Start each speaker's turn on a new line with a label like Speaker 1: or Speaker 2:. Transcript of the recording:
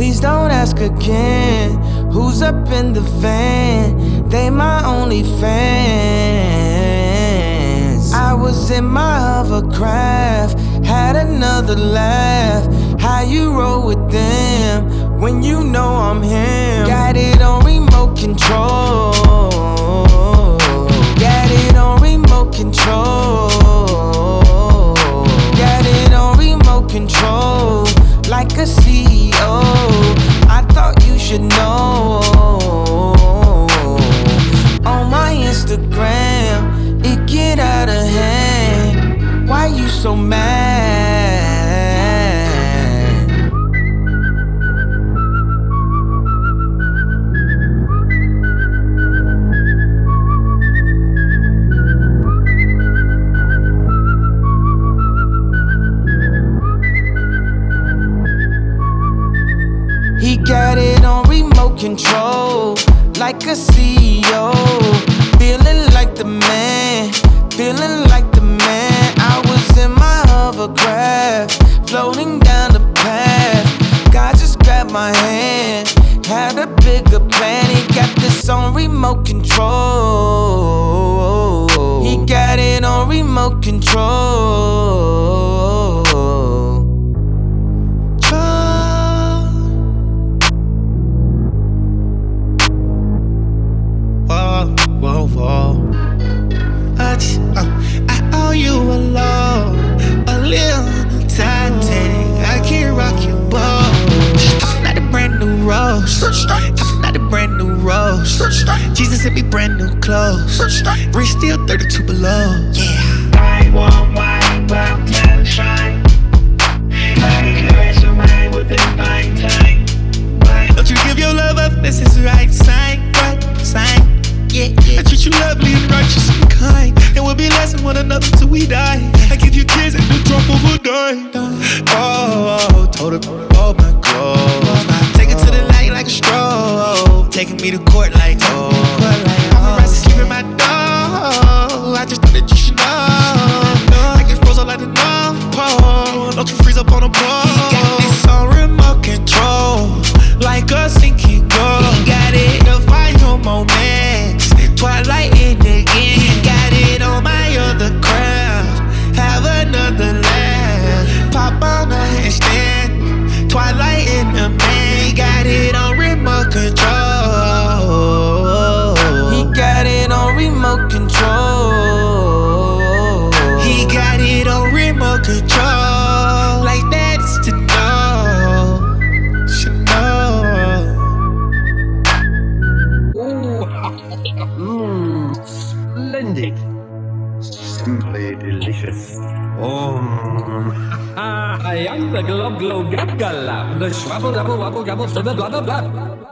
Speaker 1: Please don't ask again. Who's up in the van? They my only fans. I was in my hovercraft, had another laugh. How you roll with them when you know I'm him? Got it on remote control. Got it on remote control. Got it on remote control. Like a CEO, I thought you should know. On my Instagram, it get out of hand. Why you so mad? He got it on remote control, like a CEO. Feeling like the man, feeling like the man. I was in my hovercraft, floating down the path. God just grabbed my hand, had a bigger plan. He got this on remote control. He got it on remote control.
Speaker 2: Whoa, whoa. I owe you a love, a little Titanic. I can't rock your boat. I'm not a brand new rose. I'm not a brand new rose. Jesus sent me brand new clothes. Wrist still 32 below. Yeah.
Speaker 3: I want wine, but never shine. I caress your mind within fine time.
Speaker 2: Don't you give your love up, this is the right sign. Right sign. Yeah. I treat you lovely and righteous and kind, and we'll be less than one another till we die. I give you kids at the drop of a dime. Oh, told her all my clothes. Take it to the light like a stroll. Taking me to court like paparazzi sleep in my door. I just thought that you should know. I get frozen like the North Pole. Don't you freeze up on the pole. He got this on remote control, like a sinking goal. He got it, the final moments. Twilight in again. He got it on my other craft. Have another laugh. Pop on the handstand. Twilight in the man. He got it on remote control.
Speaker 1: He got it on remote control.
Speaker 2: He got it on remote control. Like that's to know. Should know.
Speaker 4: Splendid. Simply delicious. I am the glob glob gab gallop, the schwabble dabble wabble gabble, blah blah blah blah.